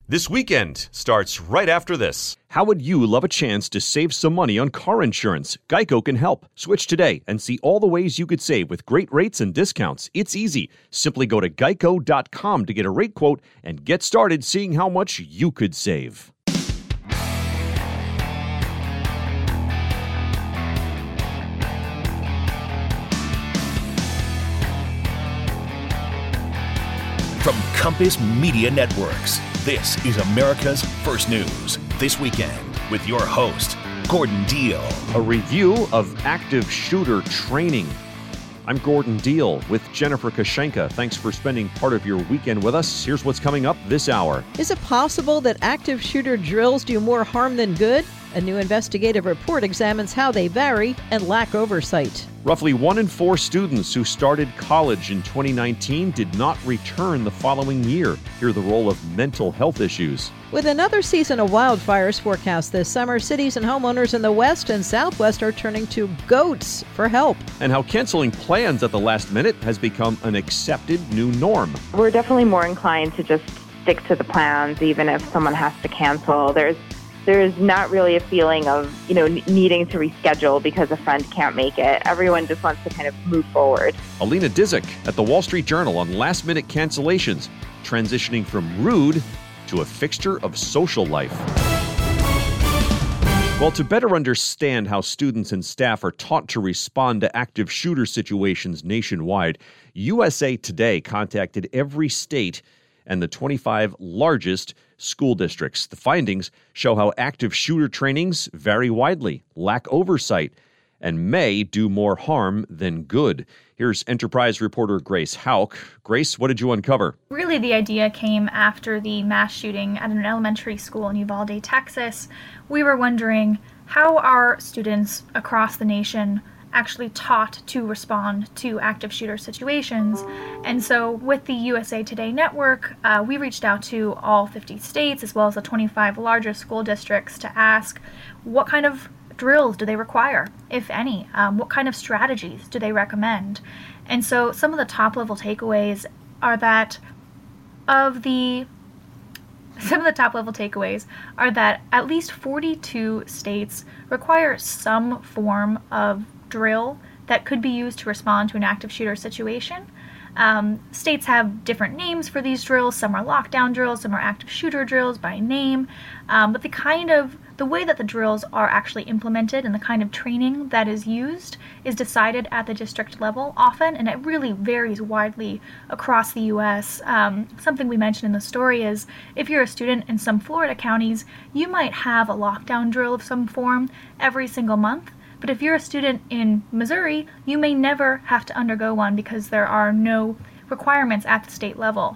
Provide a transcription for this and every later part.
This weekend starts right after this. How would you love a chance to save some money on car insurance? Geico can help. Switch today and see all the ways you could save with great rates and discounts. It's easy. Simply go to geico.com to get a rate quote and get started seeing how much you could save. From Compass Media Networks, this is America's First News This Weekend with your host, Gordon Deal. A review of active shooter training. I'm Gordon Deal with Jennifer Kashenka. Thanks for spending part of your weekend with us. Here's what's coming up this hour. Is it possible that active shooter drills do more harm than good? A new investigative report examines how they vary and lack oversight. Roughly 1 in 4 students who started college in 2019 did not return the following year. Hear the role of mental health issues. With another season of wildfires forecast this summer, cities and homeowners in the West and Southwest are turning to goats for help. And how canceling plans at the last minute has become an accepted new norm. We're definitely more inclined to just stick to the plans, even if someone has to cancel. There's not really a feeling of, needing to reschedule because a friend can't make it. Everyone just wants to kind of move forward. Alina Dzik at the Wall Street Journal on last-minute cancellations, transitioning from rude to a fixture of social life. Well, to better understand how students and staff are taught to respond to active shooter situations nationwide, USA Today contacted every state and the 25 largest school districts. The findings show how active shooter trainings vary widely, lack oversight, and may do more harm than good. Here's Enterprise reporter Grace Hauck. Grace, what did you uncover? Really, the idea came after the mass shooting at an elementary school in Uvalde, Texas. We were wondering, how are students across the nation actually taught to respond to active shooter situations? And so with the USA Today network, we reached out to all 50 states as well as the 25 largest school districts to ask what kind of drills do they require, if any? What kind of strategies do they recommend? And so some of the top level takeaways are that at least 42 states require some form of drill that could be used to respond to an active shooter situation. States have different names for these drills. Some are lockdown drills, some are active shooter drills by name. But the way that the drills are actually implemented and the kind of training that is used is decided at the district level often, and it really varies widely across the U.S. Something we mentioned in the story is if you're a student in some Florida counties, you might have a lockdown drill of some form every single month. But if you're a student in Missouri, you may never have to undergo one because there are no requirements at the state level.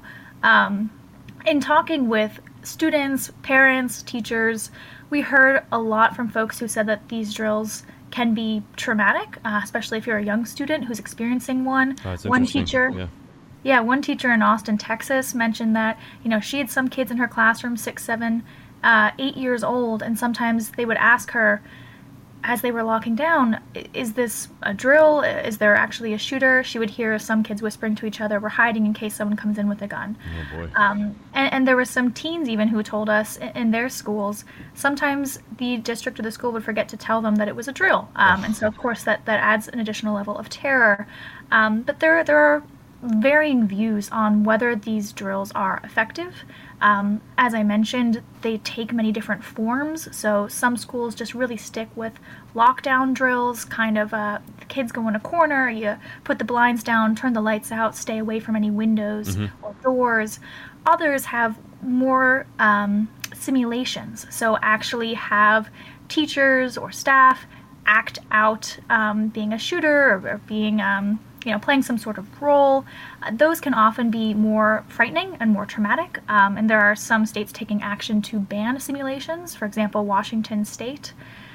In talking with students, parents, teachers, we heard a lot from folks who said that these drills can be traumatic, especially if you're a young student who's experiencing one. One teacher in Austin, Texas mentioned that, she had some kids in her classroom, 6, 7, 8 years old, and sometimes they would ask her, as they were locking down, is this a drill? Is there actually a shooter? She would hear some kids whispering to each other, we're hiding in case someone comes in with a gun. Oh boy. And there were some teens even who told us in their schools, sometimes the district or the school would forget to tell them that it was a drill. And so of course that adds an additional level of terror. But there are varying views on whether these drills are effective. As I mentioned, they take many different forms, so some schools just really stick with lockdown drills, kind of the kids go in a corner, you put the blinds down, turn the lights out, stay away from any windows or doors. Others have more simulations, so actually have teachers or staff act out being a shooter or being playing some sort of role. Those can often be more frightening and more traumatic. And there are some states taking action to ban simulations, for example, Washington State.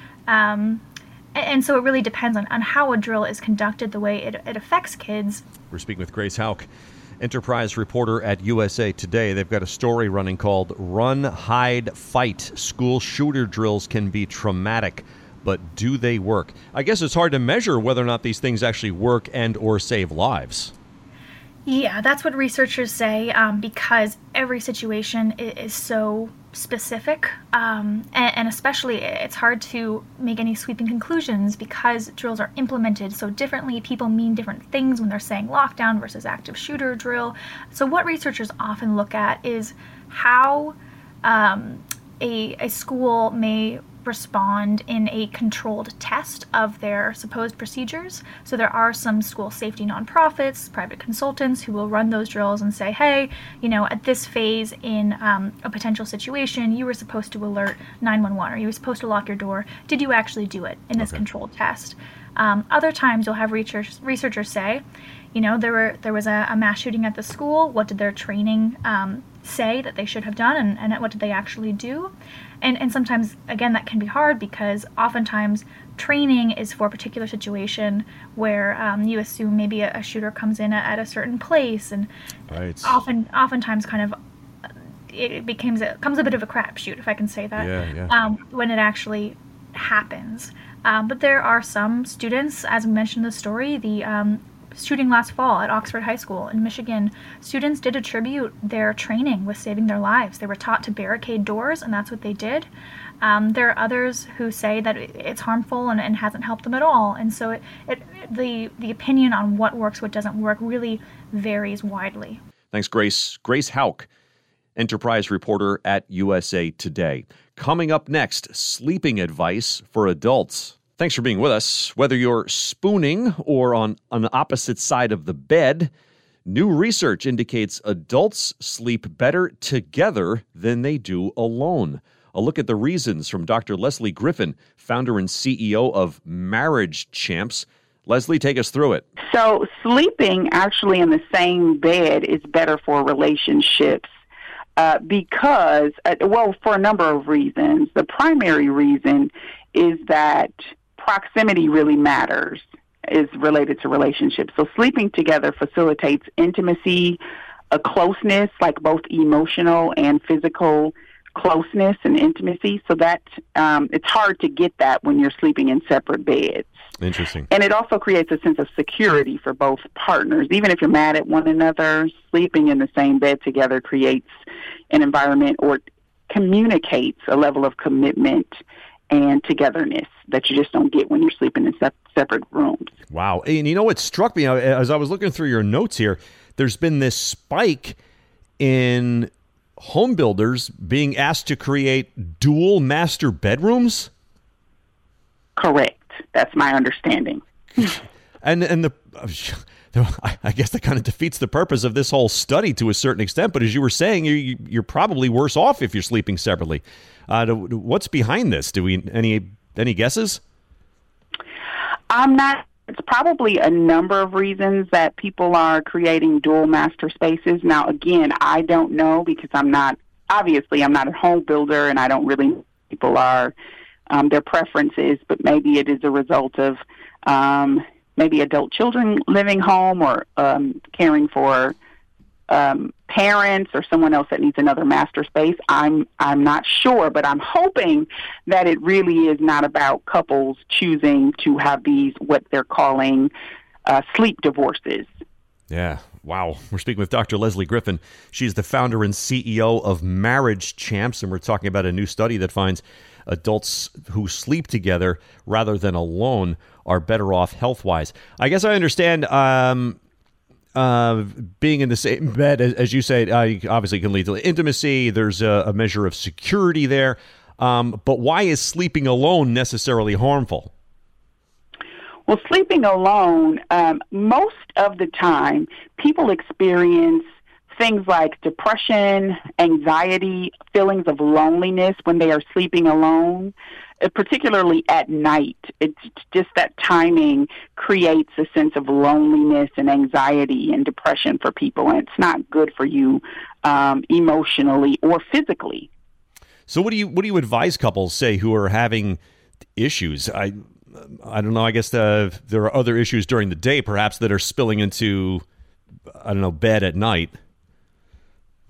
And so it really depends on how a drill is conducted, the way it affects kids. We're speaking with Grace Hauck, Enterprise reporter at USA Today. They've got a story running called Run, Hide, Fight. School shooter drills can be traumatic, but do they work? I guess it's hard to measure whether or not these things actually work and or save lives. Yeah, that's what researchers say, because every situation is so specific, and especially it's hard to make any sweeping conclusions because drills are implemented so differently. People mean different things when they're saying lockdown versus active shooter drill. So what researchers often look at is how a school may respond in a controlled test of their supposed procedures. So there are some school safety nonprofits, private consultants who will run those drills and say, hey, at this phase in a potential situation, you were supposed to alert 911 or you were supposed to lock your door. Did you actually do it in this controlled test? Other times you'll have researchers say, there was a mass shooting at the school. What did their training say that they should have done, and what did they actually do? And sometimes, again, that can be hard because oftentimes training is for a particular situation where you assume maybe a shooter comes in at a certain place, and oftentimes kind of it becomes a bit of a crapshoot, if I can say that, when it actually happens. But there are some students, as we mentioned in the story, the shooting last fall at Oxford High School in Michigan, students did attribute their training with saving their lives. They were taught to barricade doors, and that's what they did. There are others who say that it's harmful and hasn't helped them at all. And so the opinion on what works, what doesn't work really varies widely. Thanks, Grace. Grace Hauck, Enterprise reporter at USA Today. Coming up next, sleeping advice for adults. Thanks for being with us. Whether you're spooning or on the opposite side of the bed, new research indicates adults sleep better together than they do alone. A look at the reasons from Dr. Leslie Griffin, founder and CEO of Marriage Champs. Leslie, take us through it. So sleeping actually in the same bed is better for relationships because, for a number of reasons. The primary reason is that proximity really matters, is related to relationships. So sleeping together facilitates intimacy, a closeness, like both emotional and physical closeness and intimacy. So that it's hard to get that when you're sleeping in separate beds. Interesting. And it also creates a sense of security for both partners. Even if you're mad at one another, sleeping in the same bed together creates an environment or communicates a level of commitment and togetherness that you just don't get when you're sleeping in separate rooms. Wow. And what struck me as I was looking through your notes here, there's been this spike in home builders being asked to create dual master bedrooms? Correct. That's my understanding. And I guess that kind of defeats the purpose of this whole study to a certain extent. But as you were saying, you're probably worse off if you're sleeping separately. What's behind this? Do we any guesses? I'm not. It's probably a number of reasons that people are creating dual master spaces. Now, again, I don't know because I'm not a home builder and I don't really know people are their preferences, but maybe it is a result of maybe adult children living home or caring for parents or someone else that needs another master space. I'm not sure, but I'm hoping that it really is not about couples choosing to have these, what they're calling sleep divorces. Yeah. Wow. We're speaking with Dr. Leslie Griffin. She's the founder and CEO of Marriage Champs, and we're talking about a new study that finds adults who sleep together rather than alone are better off health-wise. I guess I understand being in the same bed, as you say, obviously can lead to intimacy. There's a measure of security there. But why is sleeping alone necessarily harmful? Well, sleeping alone, most of the time, people experience things like depression, anxiety, feelings of loneliness when they are sleeping alone, particularly at night. It's just that timing creates a sense of loneliness and anxiety and depression for people, and it's not good for you emotionally or physically. So what do you advise couples, say, who are having issues? I don't know. I guess there are other issues during the day, perhaps, that are spilling into, bed at night.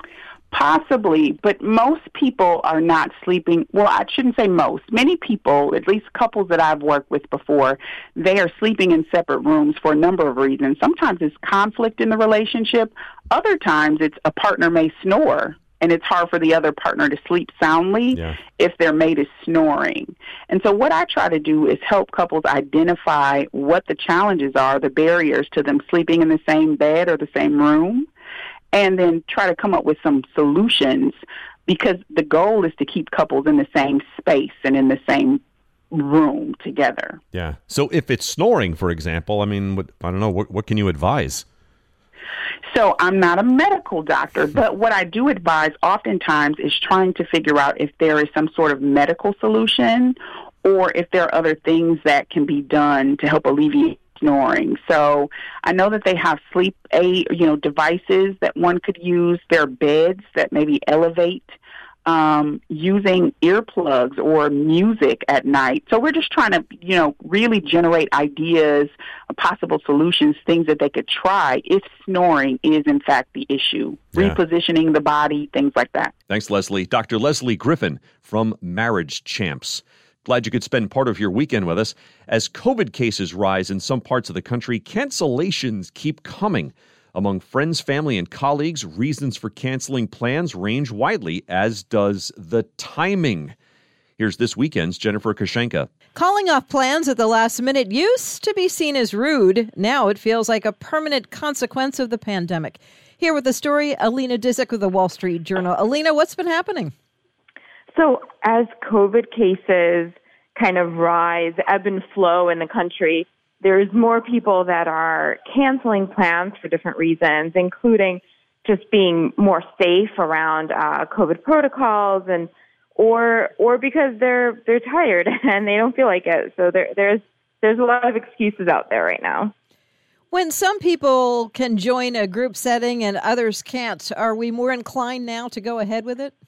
Possibly, but most people are not sleeping. Well, I shouldn't say most. Many people, at least couples that I've worked with before, they are sleeping in separate rooms for a number of reasons. Sometimes it's conflict in the relationship. Other times it's a partner may snore, and it's hard for the other partner to sleep soundly if their mate is snoring. And so what I try to do is help couples identify what the challenges are, the barriers to them sleeping in the same bed or the same room, and then try to come up with some solutions, because the goal is to keep couples in the same space and in the same room together. Yeah. So if it's snoring, for example, I mean, I don't know, what can you advise? So I'm not a medical doctor, but what I do advise oftentimes is trying to figure out if there is some sort of medical solution or if there are other things that can be done to help alleviate snoring. So I know that they have sleep aid, devices that one could use. There are beds that maybe elevate, using earplugs or music at night. So we're just trying to, really generate ideas, possible solutions, things that they could try if snoring is in fact the issue. Yeah. Repositioning the body, things like that. Thanks, Leslie. Dr. Leslie Griffin from Marriage Champs. Glad you could spend part of your weekend with us. As COVID cases rise in some parts of the country, cancellations keep coming. Among friends, family, and colleagues, reasons for canceling plans range widely, as does the timing. Here's this weekend's Jennifer Koshenka. Calling off plans at the last minute used to be seen as rude. Now it feels like a permanent consequence of the pandemic. Here with the story, Alina Dzik of the Wall Street Journal. Alina, what's been happening? So as COVID cases kind of rise, ebb and flow in the country, there's more people that are canceling plans for different reasons, including just being more safe around COVID protocols, and or because they're tired and they don't feel like it. So there's a lot of excuses out there right now. When some people can join a group setting and others can't, are we more inclined now to go ahead with it?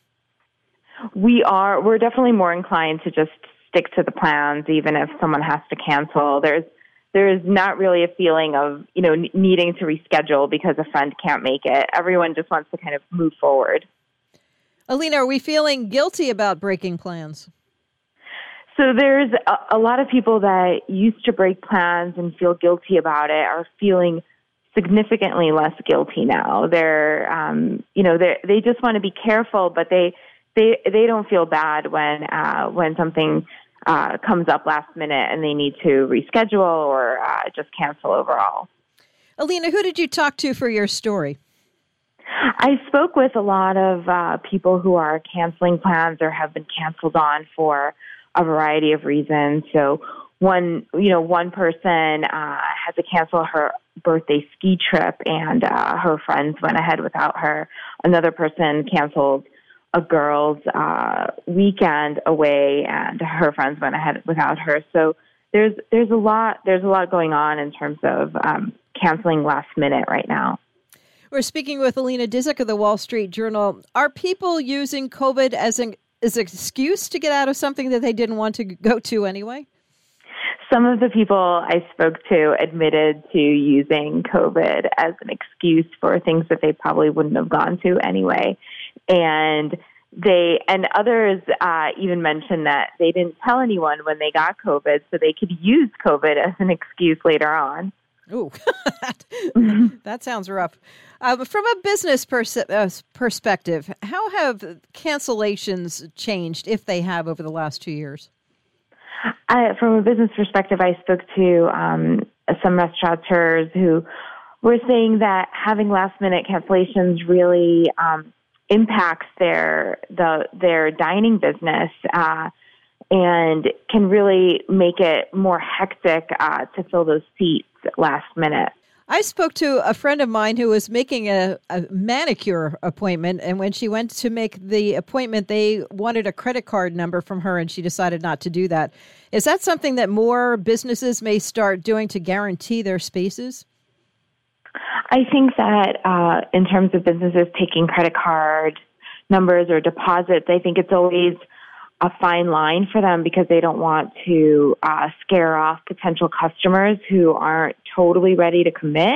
We're definitely more inclined to just stick to the plans, even if someone has to cancel. There's not really a feeling of, needing to reschedule because a friend can't make it. Everyone just wants to kind of move forward. Alina, are we feeling guilty about breaking plans? So there's a lot of people that used to break plans and feel guilty about it are feeling significantly less guilty now. They just want to be careful, but they don't feel bad when something comes up last minute and they need to reschedule or just cancel overall. Alina, who did you talk to for your story? I spoke with a lot of people who are canceling plans or have been canceled on for a variety of reasons. So one person had to cancel her birthday ski trip and her friends went ahead without her. Another person canceled a girl's weekend away, and her friends went ahead without her. So there's a lot going on in terms of canceling last minute right now. We're speaking with Alina Dzik of the Wall Street Journal. Are people using COVID as an excuse to get out of something that they didn't want to go to anyway? Some of the people I spoke to admitted to using COVID as an excuse for things that they probably wouldn't have gone to anyway. And others even mentioned that they didn't tell anyone when they got COVID so they could use COVID as an excuse later on. Ooh, that sounds rough. From a business perspective, how have cancellations changed, if they have, over the last 2 years? From a business perspective, I spoke to some restaurateurs who were saying that having last-minute cancellations really impacts their dining business and can really make it more hectic to fill those seats last minute. I spoke to a friend of mine who was making a manicure appointment, and when she went to make the appointment, they wanted a credit card number from her, and she decided not to do that. Is that something that more businesses may start doing to guarantee their spaces? I think that in terms of businesses taking credit card numbers or deposits, I think it's always a fine line for them because they don't want to scare off potential customers who aren't totally ready to commit.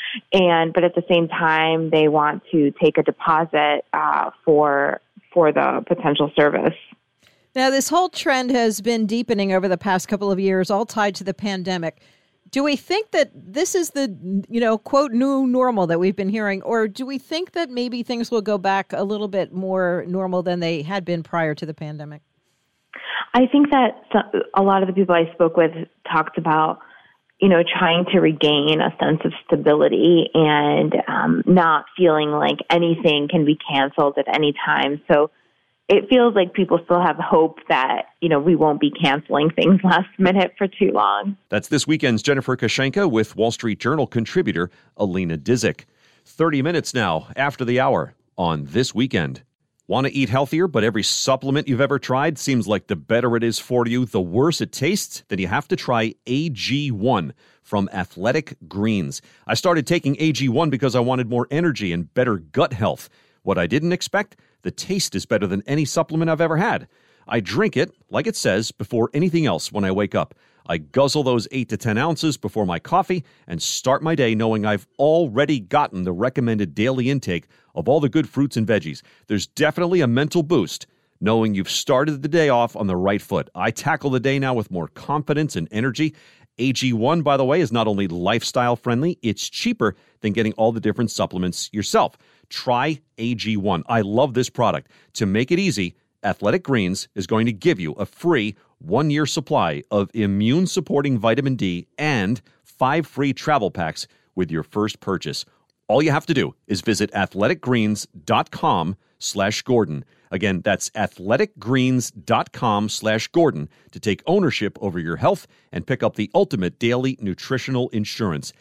but at the same time, they want to take a deposit for the potential service. Now, this whole trend has been deepening over the past couple of years, all tied to the pandemic. Do we think that this is the, quote, new normal that we've been hearing, or do we think that maybe things will go back a little bit more normal than they had been prior to the pandemic? I think that a lot of the people I spoke with talked about, trying to regain a sense of stability and not feeling like anything can be canceled at any time. So it feels like people still have hope that, we won't be canceling things last minute for too long. That's this weekend's Jennifer Kashenka with Wall Street Journal contributor Alina Dzik. 30 minutes now after the hour on This Weekend. Want to eat healthier, but every supplement you've ever tried seems like the better it is for you, the worse it tastes? Then you have to try AG1 from Athletic Greens. I started taking AG1 because I wanted more energy and better gut health. What I didn't expect? The taste is better than any supplement I've ever had. I drink it, like it says, before anything else when I wake up. I guzzle those 8 to 10 ounces before my coffee and start my day knowing I've already gotten the recommended daily intake of all the good fruits and veggies. There's definitely a mental boost knowing you've started the day off on the right foot. I tackle the day now with more confidence and energy. AG1, by the way, is not only lifestyle friendly, it's cheaper than getting all the different supplements yourself. Try AG1. I love this product. To make it easy, Athletic Greens is going to give you a free 1-year supply of immune-supporting vitamin D and 5 free travel packs with your first purchase. All you have to do is visit athleticgreens.com/Gordon. Again, that's athleticgreens.com/Gordon to take ownership over your health and pick up the ultimate daily nutritional insurance.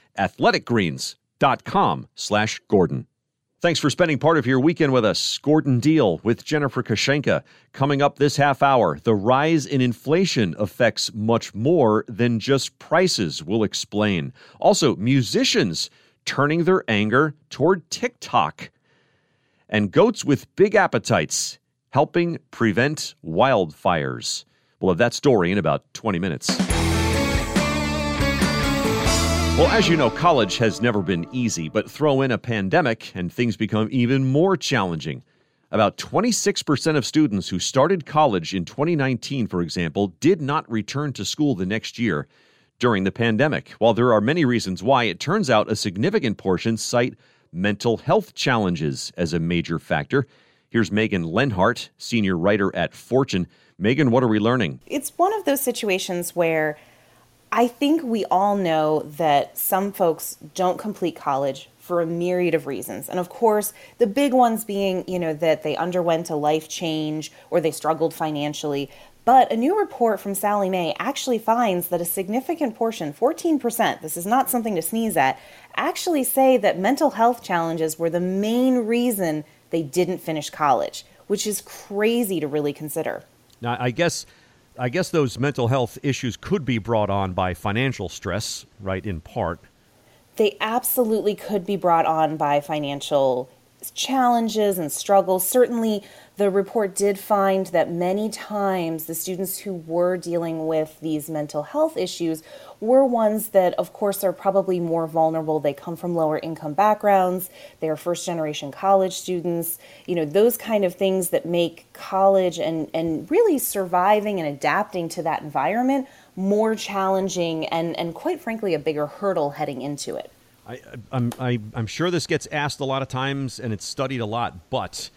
athleticgreens.com/Gordon. Thanks for spending part of your weekend with us. Gordon Deal with Jennifer Kashenka. Coming up this half hour, the rise in inflation affects much more than just prices. We'll explain. Also, musicians turning their anger toward TikTok. And goats with big appetites helping prevent wildfires. We'll have that story in about 20 minutes. Well, as you know, college has never been easy, but throw in a pandemic and things become even more challenging. About 26% of students who started college in 2019, for example, did not return to school the next year during the pandemic. While there are many reasons why, it turns out a significant portion cite mental health challenges as a major factor. Here's Megan Lenhart, senior writer at Fortune. Megan, what are we learning? It's one of those situations where I think we all know that some folks don't complete college for a myriad of reasons. And of course, the big ones being, that they underwent a life change or they struggled financially. But a new report from Sallie Mae actually finds that a significant portion, 14%, this is not something to sneeze at, actually say that mental health challenges were the main reason they didn't finish college, which is crazy to really consider. Now, I guess those mental health issues could be brought on by financial stress, right, in part. They absolutely could be brought on by financial challenges and struggles. Certainly, the report did find that many times the students who were dealing with these mental health issues were ones that, of course, are probably more vulnerable. They come from lower income backgrounds. They are first-generation college students. Those kind of things that make college and really surviving and adapting to that environment more challenging and quite frankly, a bigger hurdle heading into it. I'm sure this gets asked a lot of times and it's studied a lot, but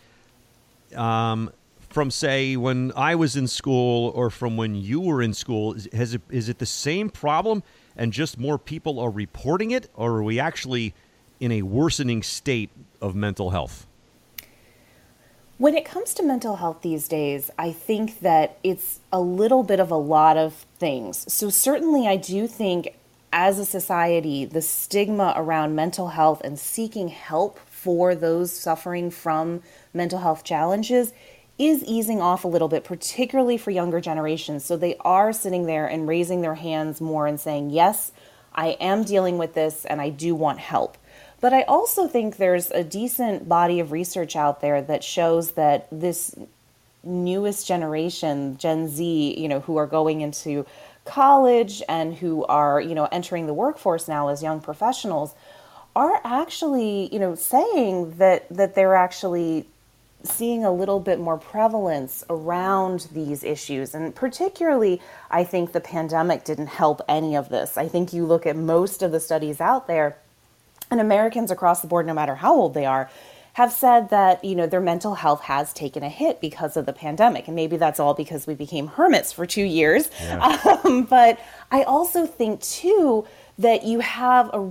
from, say, when I was in school or from when you were in school, is it the same problem and just more people are reporting it, or are we actually in a worsening state of mental health? When it comes to mental health these days, I think that it's a little bit of a lot of things. So certainly I do think as a society, the stigma around mental health and seeking help for those suffering from mental health challenges is easing off a little bit, particularly for younger generations. So they are sitting there and raising their hands more and saying, yes, I am dealing with this and I do want help. But I also think there's a decent body of research out there that shows that this newest generation, Gen Z, who are going into college and who are, entering the workforce now as young professionals, are actually, saying that they're actually seeing a little bit more prevalence around these issues. And particularly, I think the pandemic didn't help any of this. I think you look at most of the studies out there, and Americans across the board, no matter how old they are, have said that, their mental health has taken a hit because of the pandemic. And maybe that's all because we became hermits for 2 years. Yeah. But I also think, too, that you have a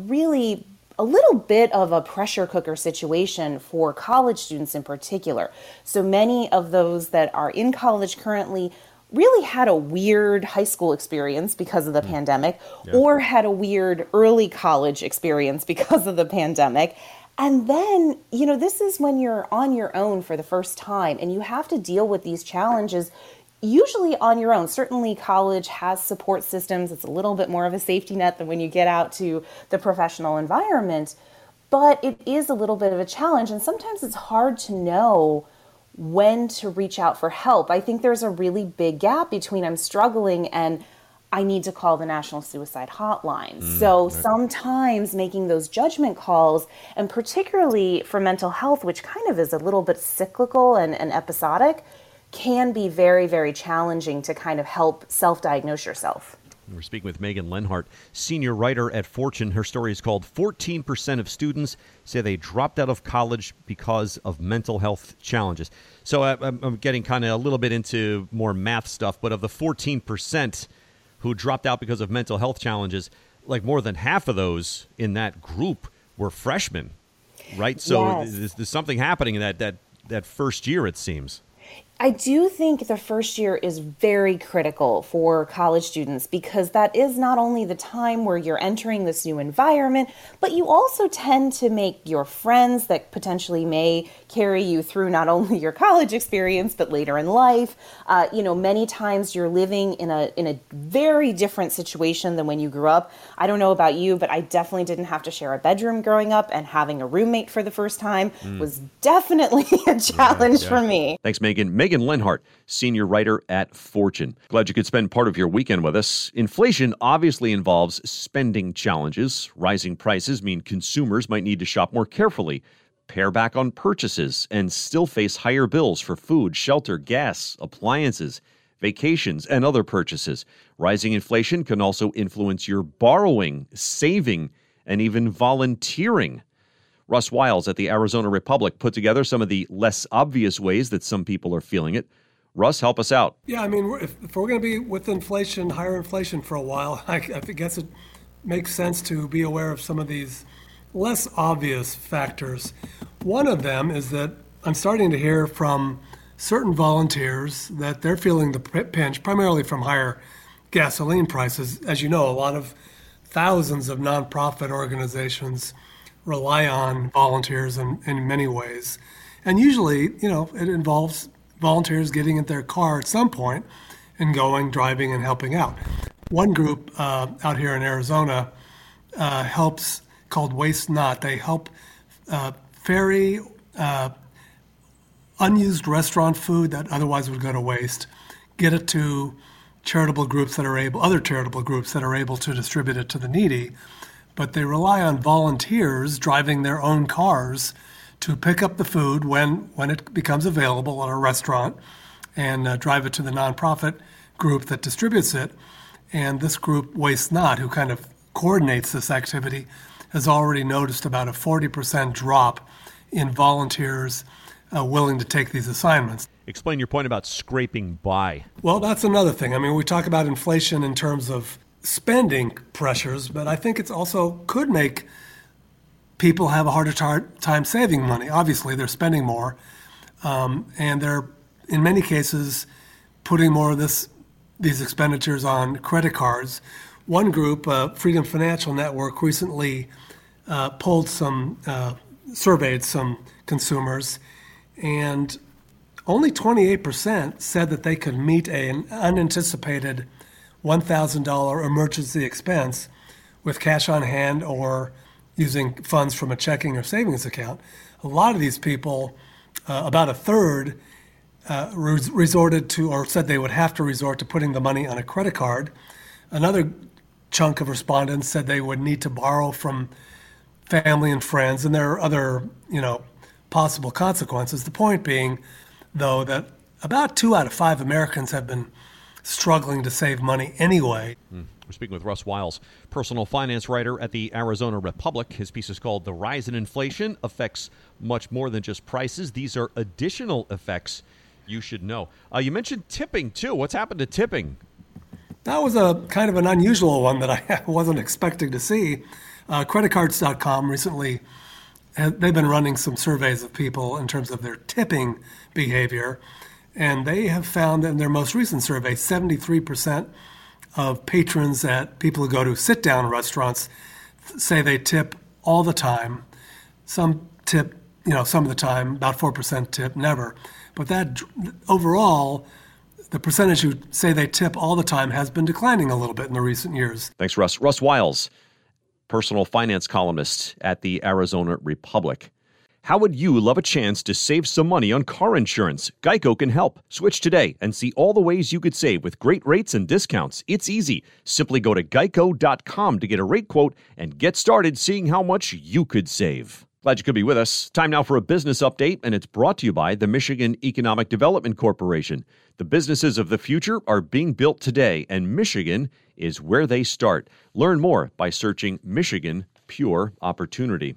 little bit of a pressure cooker situation for college students in particular. So many of those that are in college currently really had a weird high school experience because of the pandemic, or had a weird early college experience because of the pandemic. And then, this is when you're on your own for the first time and you have to deal with these challenges usually on your own. Certainly college has support systems. It's a little bit more of a safety net than when you get out to the professional environment, but it is a little bit of a challenge. And sometimes it's hard to know when to reach out for help. I think there's a really big gap between I'm struggling and I need to call the National Suicide Hotline. So sometimes making those judgment calls, and particularly for mental health, which kind of is a little bit cyclical and episodic, can be very, very challenging to kind of help self-diagnose yourself. We're speaking with Megan Lenhart, senior writer at Fortune. Her story is called 14% of Students Say They Dropped Out of College Because of Mental Health Challenges. So I'm getting kind of a little bit into more math stuff, but of the 14% who dropped out because of mental health challenges, like more than half of those in that group were freshmen, right? So there's something happening in that first year, it seems. I do think the first year is very critical for college students because that is not only the time where you're entering this new environment, but you also tend to make your friends that potentially may carry you through not only your college experience, but later in life. Many times you're living in a very different situation than when you grew up. I don't know about you, but I definitely didn't have to share a bedroom growing up, and having a roommate for the first time was definitely a challenge for me. Thanks, Megan. Megan Lenhart, senior writer at Fortune. Glad you could spend part of your weekend with us. Inflation obviously involves spending challenges. Rising prices mean consumers might need to shop more carefully, pare back on purchases, and still face higher bills for food, shelter, gas, appliances, vacations, and other purchases. Rising inflation can also influence your borrowing, saving, and even volunteering. Russ Wiles at the Arizona Republic put together some of the less obvious ways that some people are feeling it. Russ, help us out. Yeah, I mean, if we're going to be with inflation, higher inflation for a while, I guess it makes sense to be aware of some of these less obvious factors. One of them is that I'm starting to hear from certain volunteers that they're feeling the pinch, primarily from higher gasoline prices. As you know, a lot of thousands of nonprofit organizations rely on volunteers in many ways. And usually, it involves volunteers getting in their car at some point and going, driving, and helping out. One group out here in Arizona helps, called Waste Not. They help ferry unused restaurant food that otherwise would go to waste, get it to other charitable groups that are able to distribute it to the needy. But they rely on volunteers driving their own cars to pick up the food when it becomes available at a restaurant and drive it to the nonprofit group that distributes it. And this group, Waste Not, who kind of coordinates this activity, has already noticed about a 40% drop in volunteers willing to take these assignments. Explain your point about scraping by. Well, that's another thing. I mean, we talk about inflation in terms of spending pressures, but I think it's also could make people have a harder time saving money. Obviously, they're spending more, and they're, in many cases, putting more of these expenditures on credit cards. One group, Freedom Financial Network, recently surveyed some consumers, and only 28% said that they could meet an unanticipated $1,000 emergency expense with cash on hand or using funds from a checking or savings account. A lot of these people, about a third, resorted to or said they would have to resort to putting the money on a credit card. Another chunk of respondents said they would need to borrow from family and friends, and there are other, possible consequences. The point being, though, that about 2 out of 5 Americans have been struggling to save money anyway. We're speaking with Russ Wiles, personal finance writer at the Arizona Republic. His piece is called "The Rise in Inflation Affects Much More Than Just Prices. These are additional effects you should know." You mentioned tipping, too. What's happened to tipping? That was a kind of an unusual one that I wasn't expecting to see. Creditcards.com recently, they've been running some surveys of people in terms of their tipping behavior, and they have found in their most recent survey, 73% of patrons at people who go to sit-down restaurants say they tip all the time. Some tip, some of the time, about 4% tip never. But that overall, the percentage who say they tip all the time has been declining a little bit in the recent years. Thanks, Russ. Russ Wiles, personal finance columnist at the Arizona Republic. How would you love a chance to save some money on car insurance? Geico can help. Switch today and see all the ways you could save with great rates and discounts. It's easy. Simply go to geico.com to get a rate quote and get started seeing how much you could save. Glad you could be with us. Time now for a business update, and it's brought to you by the Michigan Economic Development Corporation. The businesses of the future are being built today, and Michigan is where they start. Learn more by searching Michigan Pure Opportunity.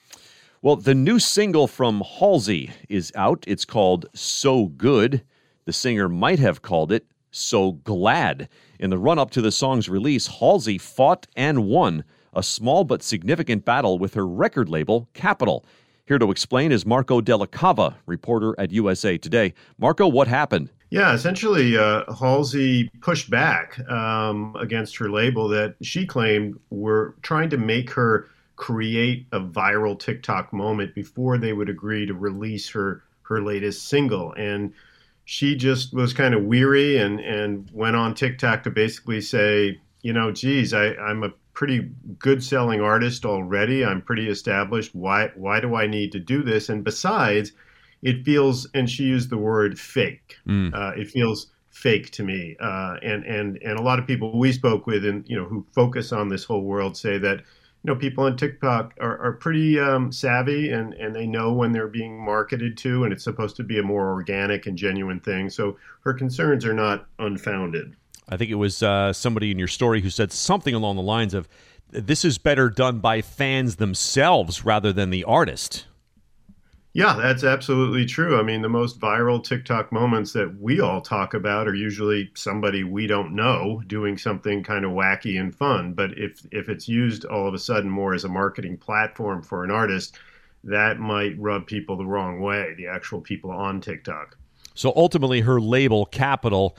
Well, the new single from Halsey is out. It's called So Good. The singer might have called it So Glad. In the run-up to the song's release, Halsey fought and won a small but significant battle with her record label, Capitol. Here to explain is Marco Della Cava, reporter at USA Today. Marco, what happened? Yeah, essentially, Halsey pushed back against her label that she claimed were trying to make her create a viral TikTok moment before they would agree to release her latest single. And she just was kind of weary and went on TikTok to basically say, geez, I'm a pretty good selling artist already. I'm pretty established. Why do I need to do this? And besides, it feels, and she used the word fake. It feels fake to me. And a lot of people we spoke with and, who focus on this whole world say that, people on TikTok are pretty savvy and they know when they're being marketed to, and it's supposed to be a more organic and genuine thing. So her concerns are not unfounded. I think it was somebody in your story who said something along the lines of, this is better done by fans themselves rather than the artist. Yeah, that's absolutely true. I mean, the most viral TikTok moments that we all talk about are usually somebody we don't know doing something kind of wacky and fun. But if it's used all of a sudden more as a marketing platform for an artist, that might rub people the wrong way, the actual people on TikTok. So ultimately, her label, Capitol,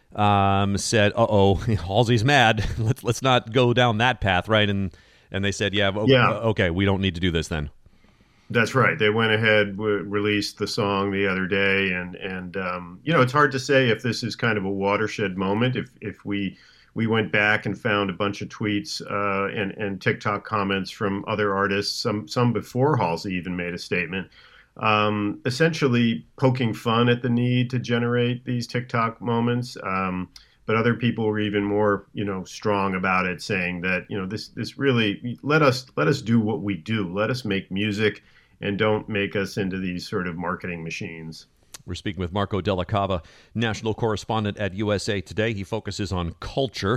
said, Halsey's mad. Let's not go down that path, right? And they said, okay, we don't need to do this then. That's right. They went ahead, released the song the other day, and it's hard to say if this is kind of a watershed moment. If we went back and found a bunch of tweets and TikTok comments from other artists, some before Halsey even made a statement, essentially poking fun at the need to generate these TikTok moments. But other people were even more, strong about it, saying that, this really let us do what we do. Let us make music and don't make us into these sort of marketing machines. We're speaking with Marco Della Cava, national correspondent at USA Today. He focuses on culture.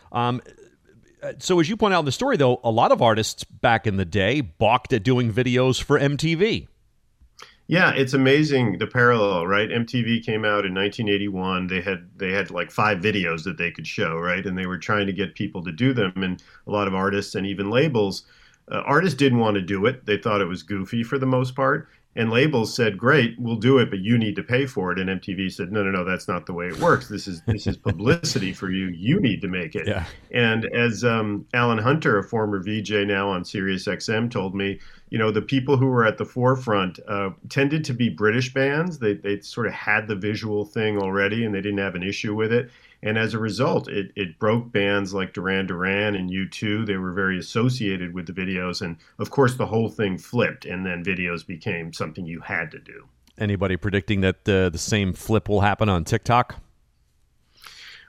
So as you point out in the story, though, a lot of artists back in the day balked at doing videos for MTV. Yeah, it's amazing, the parallel, right? MTV came out in 1981. They had like 5 videos that they could show, right? And they were trying to get people to do them. And a lot of artists and even labels, artists didn't want to do it. They thought it was goofy for the most part. And labels said, great, we'll do it, but you need to pay for it. And MTV said, no, that's not the way it works. This is publicity for you. You need to make it. Yeah. And as Alan Hunter, a former VJ now on SiriusXM, told me, the people who were at the forefront tended to be British bands. They sort of had the visual thing already, and they didn't have an issue with it. And as a result, it broke bands like Duran Duran and U2. They were very associated with the videos. And, of course, the whole thing flipped, and then videos became something you had to do. Anybody predicting that the same flip will happen on TikTok?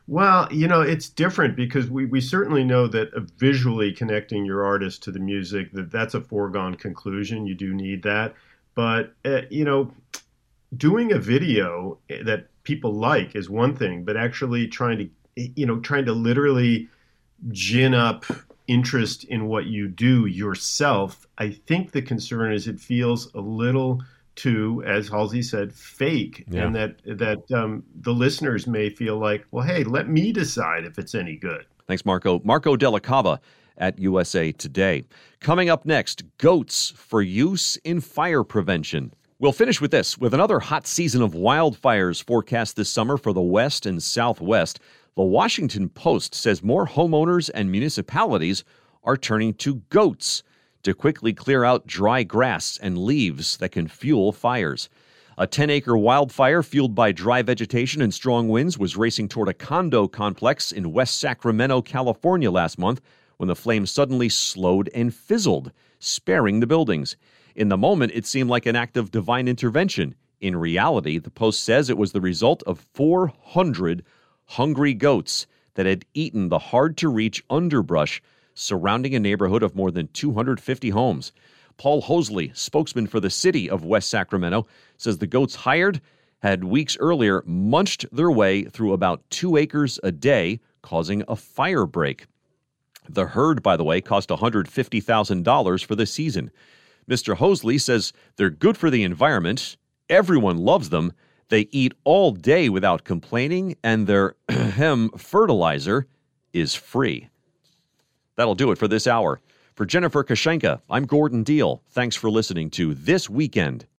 Well, it's different because we certainly know that visually connecting your artist to the music, that's a foregone conclusion. You do need that. But, doing a video that people like is one thing, but actually trying to literally gin up interest in what you do yourself, I think the concern is it feels a little too, as Halsey said, fake, and that the listeners may feel like, well, hey, let me decide if it's any good. Thanks, Marco. Marco Della Cava at USA Today. Coming up next, goats for use in fire prevention. We'll finish with this. With another hot season of wildfires forecast this summer for the West and Southwest, the Washington Post says more homeowners and municipalities are turning to goats to quickly clear out dry grass and leaves that can fuel fires. A 10-acre wildfire fueled by dry vegetation and strong winds was racing toward a condo complex in West Sacramento, California last month when the flames suddenly slowed and fizzled, sparing the buildings. In the moment, it seemed like an act of divine intervention. In reality, the Post says it was the result of 400 hungry goats that had eaten the hard-to-reach underbrush surrounding a neighborhood of more than 250 homes. Paul Hosley, spokesman for the city of West Sacramento, says the goats hired had weeks earlier munched their way through about 2 acres a day, causing a fire break. The herd, by the way, cost $150,000 for the season. Mr. Hosley says they're good for the environment. Everyone loves them. They eat all day without complaining, and their fertilizer is free. That'll do it for this hour. For Jennifer Kashenka, I'm Gordon Deal. Thanks for listening to This Weekend.